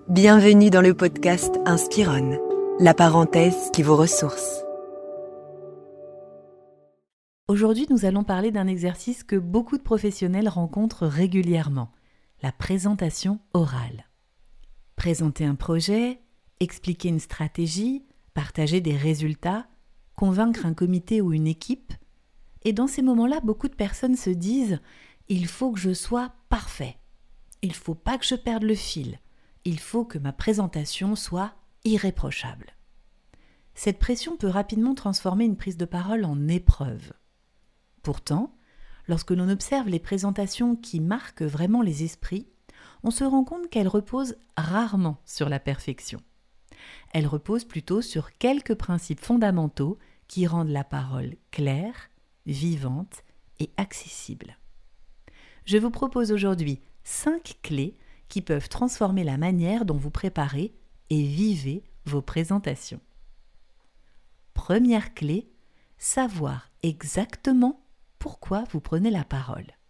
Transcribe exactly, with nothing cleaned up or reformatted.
Bienvenue dans le podcast Inspiron, la parenthèse qui vous ressource. Aujourd'hui, nous allons parler d'un exercice que beaucoup de professionnels rencontrent régulièrement, la présentation orale. Présenter un projet, expliquer une stratégie, partager des résultats, convaincre un comité ou une équipe. Et dans ces moments-là, beaucoup de personnes se disent « il faut que je sois parfait, il ne faut pas que je perde le fil, il faut que ma présentation soit irréprochable ». Cette pression peut rapidement transformer une prise de parole en épreuve. Pourtant, lorsque l'on observe les présentations qui marquent vraiment les esprits, on se rend compte qu'elles reposent rarement sur la perfection. Elles reposent plutôt sur quelques principes fondamentaux qui rendent la parole claire, vivante et accessible. Je vous propose aujourd'hui cinq clés qui peuvent transformer la manière dont vous préparez et vivez vos présentations. Première clé, savoir exactement pourquoi vous prenez la parole.